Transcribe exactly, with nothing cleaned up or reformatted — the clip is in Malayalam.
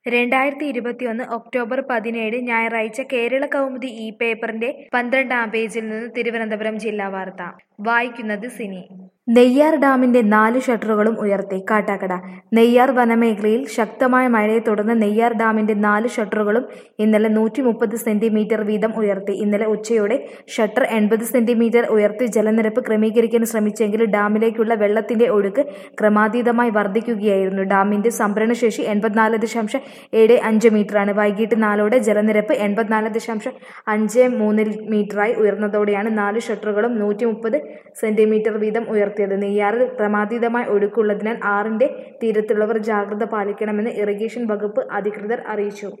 രണ്ടായിരത്തി ഇരുപത്തിയൊന്ന് ഒക്ടോബർ പതിനേഴ് ഞായറാഴ്ച കേരള കൗമുദി ഈ പേപ്പറിന്റെ പന്ത്രണ്ടാം പേജിൽ നിന്ന് തിരുവനന്തപുരം ജില്ലാ വാർത്ത വായിക്കുന്നത് സിനി. നെയ്യാർ ഡാമിന്റെ നാല് ഷട്ടറുകളും ഉയർത്തി. കാട്ടാക്കട. നെയ്യാർ വനമേഖലയിൽ ശക്തമായ മഴയെ തുടർന്ന് നെയ്യാർ ഡാമിന്റെ നാല് ഷട്ടറുകളും ഇന്നലെ നൂറ്റി മുപ്പത് സെന്റിമീറ്റർ വീതം ഉയർത്തി. ഇന്നലെ ഉച്ചയോടെ ഷട്ടർ എൺപത് സെന്റിമീറ്റർ ഉയർത്തി ജലനിരപ്പ് ക്രമീകരിക്കാൻ ശ്രമിച്ചെങ്കിലും ഡാമിലേക്കുള്ള വെള്ളത്തിന്റെ ഒഴുക്ക് ക്രമാതീതമായി വർദ്ധിക്കുകയായിരുന്നു. ഡാമിന്റെ സംഭരണശേഷി എൺപത്തിനാല് ദശാംശം ഏഴ് അഞ്ച് മീറ്ററാണ്. വൈകിട്ട് നാലോടെ ജലനിരപ്പ് എൺപത്തിനാല് ദശാംശം അഞ്ച് മൂന്ന് മീറ്ററായി ഉയർന്നതോടെയാണ് നാല് ഷട്ടറുകളും നൂറ്റി മുപ്പത് സെന്റിമീറ്റർ വീതം ഉയർത്തിയത്. നെയ്യാറിൽ ക്രമാതീതമായ ഒഴുക്കുള്ളതിനാൽ ആറിന്റെ തീരത്തുള്ളവർ ജാഗ്രത പാലിക്കണമെന്ന് ഇറിഗേഷൻ വകുപ്പ് അധികൃതർ അറിയിച്ചു.